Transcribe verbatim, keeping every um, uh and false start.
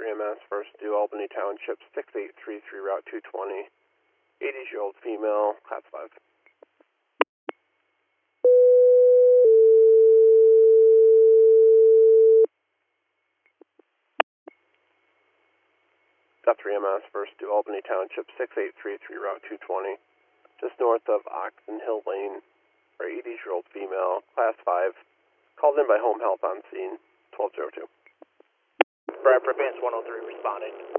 three M S, first due Albany Township, six eight three three, Route two twenty, eighty-year-old female, class five. three M S, first due Albany Township, six eight three three, Route two twenty, just north of Oxon Hill Lane, for eighty-year-old female, class five, called in by home health on scene, twelve oh two. Bradford Advance one oh three responding.